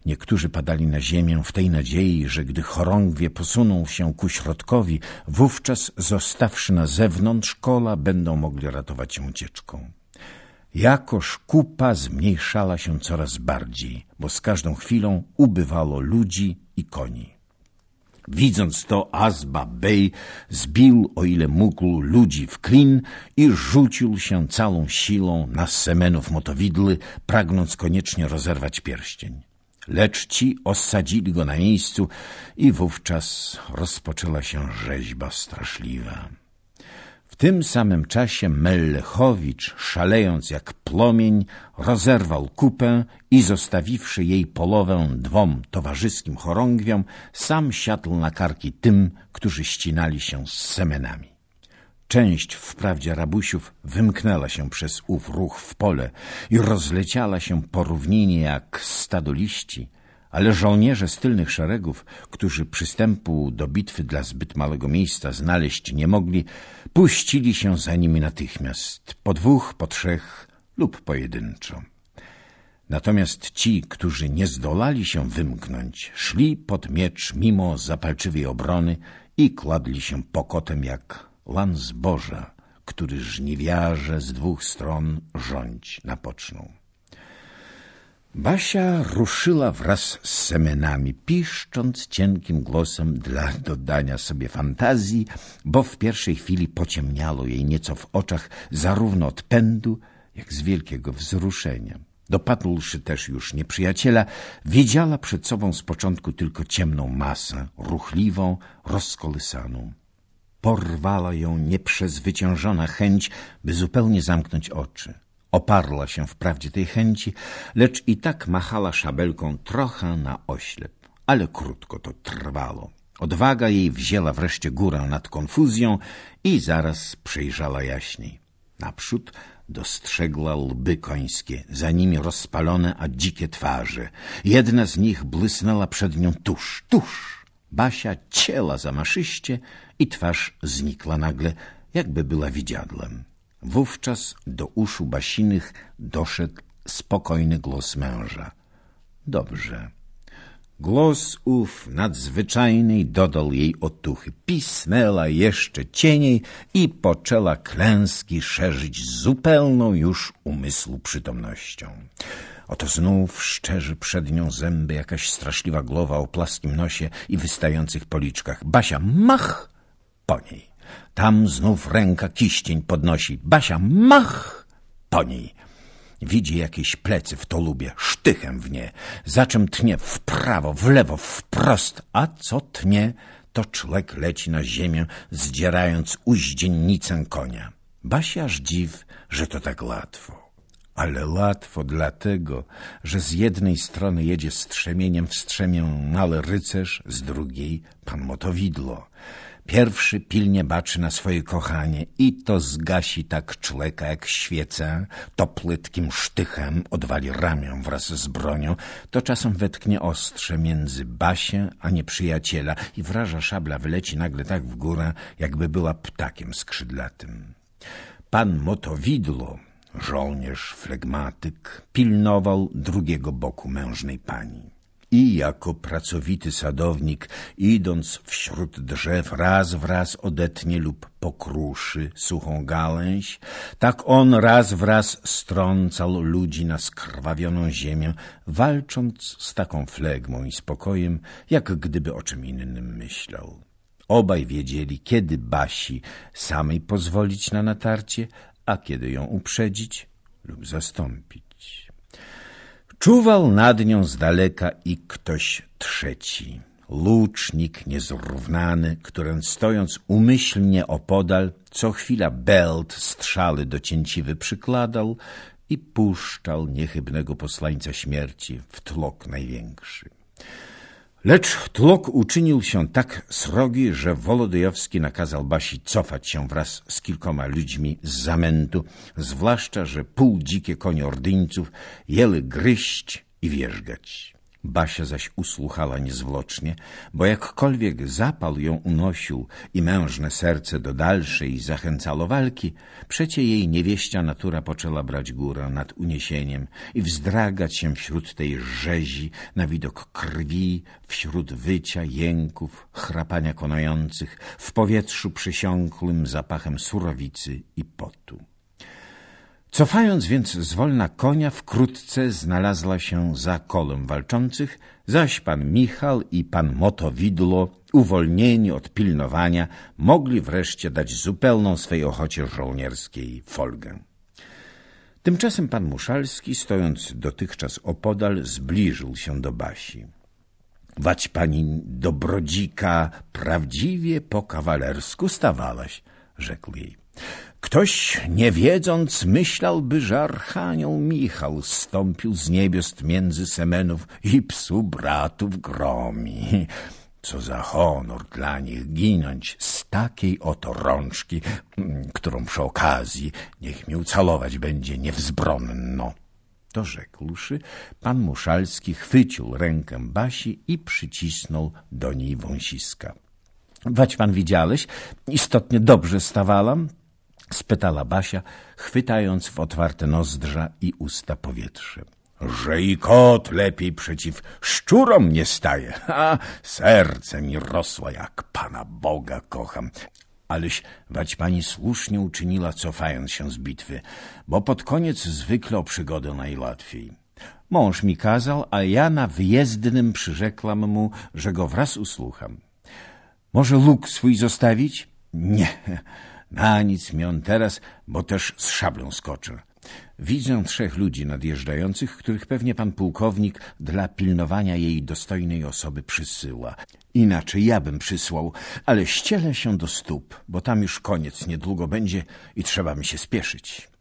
Niektórzy padali na ziemię w tej nadziei, że gdy chorągwie posuną się ku środkowi, wówczas zostawszy na zewnątrz kola, będą mogli ratować się ucieczką. Jakoż kupa zmniejszała się coraz bardziej, bo z każdą chwilą ubywało ludzi i koni. Widząc to, Azba Bey zbił, o ile mógł, ludzi w klin i rzucił się całą siłą na Semenów Motowidły, pragnąc koniecznie rozerwać pierścień. Lecz ci osadzili go na miejscu i wówczas rozpoczęła się rzeźba straszliwa. W tym samym czasie Mellechowicz, szalejąc jak płomień, rozerwał kupę i zostawiwszy jej polowę dwom towarzyskim chorągwiom, sam siadł na karki tym, którzy ścinali się z Semenami. Część wprawdzie rabusiów wymknęła się przez ów ruch w pole i rozleciała się po równinie jak stado liści, ale żołnierze z tylnych szeregów, którzy przystępu do bitwy dla zbyt małego miejsca znaleźć nie mogli, puścili się za nimi natychmiast, po dwóch, po trzech lub pojedynczo. Natomiast ci, którzy nie zdolali się wymknąć, szli pod miecz mimo zapalczywej obrony i kładli się pokotem jak lan zboża, który żniwiarze z dwóch stron rządź napoczną. Basia ruszyła wraz z Semenami, piszcząc cienkim głosem dla dodania sobie fantazji, bo w pierwszej chwili pociemniało jej nieco w oczach zarówno od pędu, jak z wielkiego wzruszenia. Dopadłszy też już nieprzyjaciela, widziała przed sobą z początku tylko ciemną masę, ruchliwą, rozkołysaną. Porwała ją nieprzezwyciężona chęć, by zupełnie zamknąć oczy. Oparła się wprawdzie tej chęci, lecz i tak machała szabelką trochę na oślep. Ale krótko to trwało. Odwaga jej wzięła wreszcie górę nad konfuzją i zaraz przejrzała jaśniej. Naprzód dostrzegła lby końskie, za nimi rozpalone, a dzikie twarze. Jedna z nich błysnęła przed nią tuż. Basia cięła za maszyście i twarz znikła nagle, jakby była widziadłem. Wówczas do uszu Basinych doszedł spokojny głos męża. Dobrze. Głos ów nadzwyczajny dodał jej otuchy. Pisnęła jeszcze cieniej i poczęła klęski szerzyć z zupełną już umysłu przytomnością. Oto znów szczerzy przed nią zęby jakaś straszliwa głowa o płaskim nosie i wystających policzkach. Basia mach po niej. Tam znów ręka kiścień podnosi. Basia mach po niej. Widzi jakieś plecy w tolubie, sztychem w nie, za czym tnie w prawo, w lewo, wprost, a co tnie, to człek leci na ziemię, zdzierając uździennicę konia. Basia aż dziw, że to tak łatwo. Ale łatwo dlatego, że z jednej strony jedzie strzemieniem w strzemię mały rycerz, z drugiej pan Motowidło. Pierwszy pilnie baczy na swoje kochanie i to zgasi tak człeka jak świecę, to płytkim sztychem odwali ramię wraz z bronią, to czasem wetknie ostrze między Basię a nieprzyjaciela i wraża szabla wyleci nagle tak w górę, jakby była ptakiem skrzydlatym. Pan Motowidło, żołnierz flegmatyk, pilnował drugiego boku mężnej pani. I jako pracowity sadownik, idąc wśród drzew, raz w raz odetnie lub pokruszy suchą gałęź, tak on raz w raz strącał ludzi na skrwawioną ziemię, walcząc z taką flegmą i spokojem, jak gdyby o czym innym myślał. Obaj wiedzieli, kiedy Basi samej pozwolić na natarcie, a kiedy ją uprzedzić lub zastąpić. Czuwał nad nią z daleka i ktoś trzeci, łucznik niezrównany, który stojąc umyślnie opodal, co chwila bełt strzały do cięciwy przykładał i puszczał niechybnego posłańca śmierci w tłok największy. Lecz tłok uczynił się tak srogi, że Wolodejowski nakazał Basi cofać się wraz z kilkoma ludźmi z zamętu, zwłaszcza, że półdzikie konie ordyńców jęły gryźć i wierzgać. Basia zaś usłuchała niezwłocznie, bo jakkolwiek zapał ją unosił i mężne serce do dalszej zachęcało walki, przecie jej niewieścia natura poczęła brać górę nad uniesieniem i wzdragać się wśród tej rzezi na widok krwi, wśród wycia, jęków, chrapania konających, w powietrzu przysiąkłym zapachem surowicy i potu. Cofając więc zwolna konia, wkrótce znalazła się za kolem walczących, zaś pan Michał i pan Motowidło, uwolnieni od pilnowania, mogli wreszcie dać zupełną swej ochocie żołnierskiej folgę. Tymczasem pan Muszalski, stojąc dotychczas opodal, zbliżył się do Basi. Wać pani Dobrodzika prawdziwie po kawalersku stawałaś, rzekł jej. Ktoś, nie wiedząc, myślałby, że archanioł Michał zstąpił z niebios między Semenów i psu bratów gromi. Co za honor dla nich ginąć z takiej oto rączki, którą przy okazji niech mi ucalować będzie niewzbronno. To rzekłszy, pan Muszalski chwycił rękę Basi i przycisnął do niej wąsiska. Wać pan widziałeś, istotnie dobrze stawałam? Spytała Basia, chwytając w otwarte nozdrza i usta powietrze. Że i kot lepiej przeciw szczurom nie staje, a serce mi rosło, jak Pana Boga kocham. Aleś, wać pani słusznie uczyniła, cofając się z bitwy, bo pod koniec zwykle o przygodę najłatwiej. Mąż mi kazał, a ja na wyjezdnym przyrzekłam mu, że go wraz usłucham. Może łuk swój zostawić? Nie, na nic mi on teraz, bo też z szablą skoczę. Widzę 3 ludzi nadjeżdżających, których pewnie pan pułkownik dla pilnowania jej dostojnej osoby przysyła. Inaczej ja bym przysłał, ale ścielę się do stóp, bo tam już koniec niedługo będzie i trzeba mi się spieszyć.